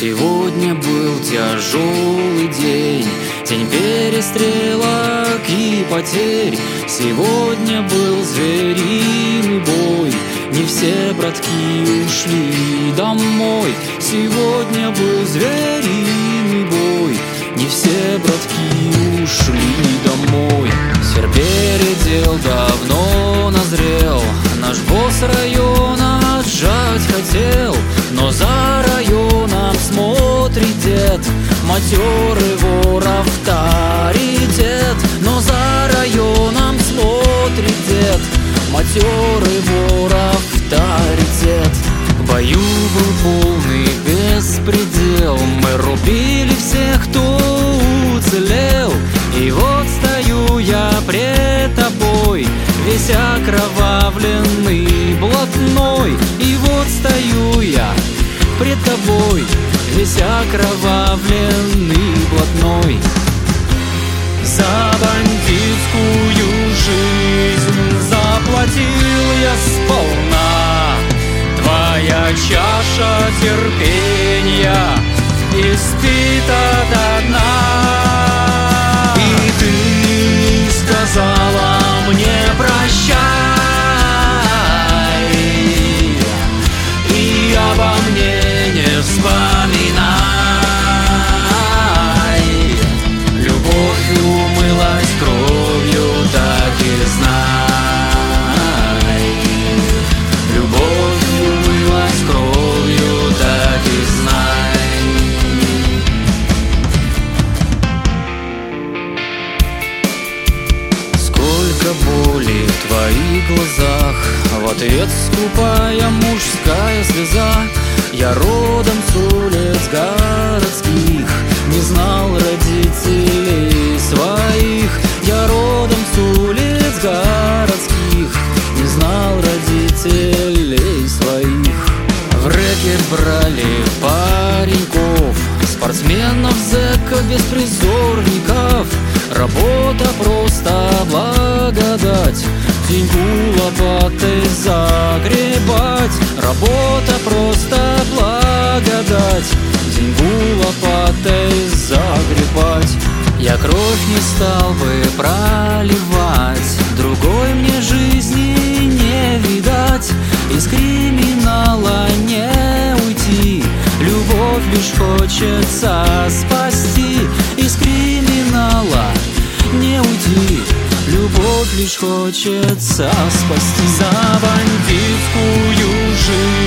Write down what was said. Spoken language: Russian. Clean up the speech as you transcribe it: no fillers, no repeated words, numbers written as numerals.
Сегодня был тяжелый день, день перестрелок и потерь. Сегодня был звериный бой, не все братки ушли домой. Сегодня был звериный бой, не все братки ушли домой. Серпередел давно назрел, наш босс района отжать хотел, но за районом смотрит дед, матерый вор авторитет. Но за районом смотрит дед, матерый вор авторитет. В бою был полный беспредел, мы рубили всех, кто уцелел. И вот стою я пред тобой, весь окровавленный, блатной. И вот стою я пред тобой, весь окровавленный, блатной. За бандитскую жизнь заплатил я сполна, твоя чаша терпения испита до дна. И ты сказала мне прощай, и обо мне не вспоминай. Любовь умылась кровью, так и знай. Любовь умылась кровью, так и знай. Сколько боли в твоих глазах, в ответ скупая мужская слеза. Я родом с улиц городских, не знал родителей своих. Я родом с улиц городских, не знал родителей своих. В рэкет брали пареньков, спортсменов, зэков, беспризорников. Работа просто благодать, деньгу лопатой загребать. Работа просто благодать, деньгу лопатой загребать. Я кровь не стал бы проливать, другой мне жизни не видать. Из криминала не уйти, любовь лишь хочется спасти. Из криминала не уйти, любовь лишь хочется спасти. За бандитскую жизнь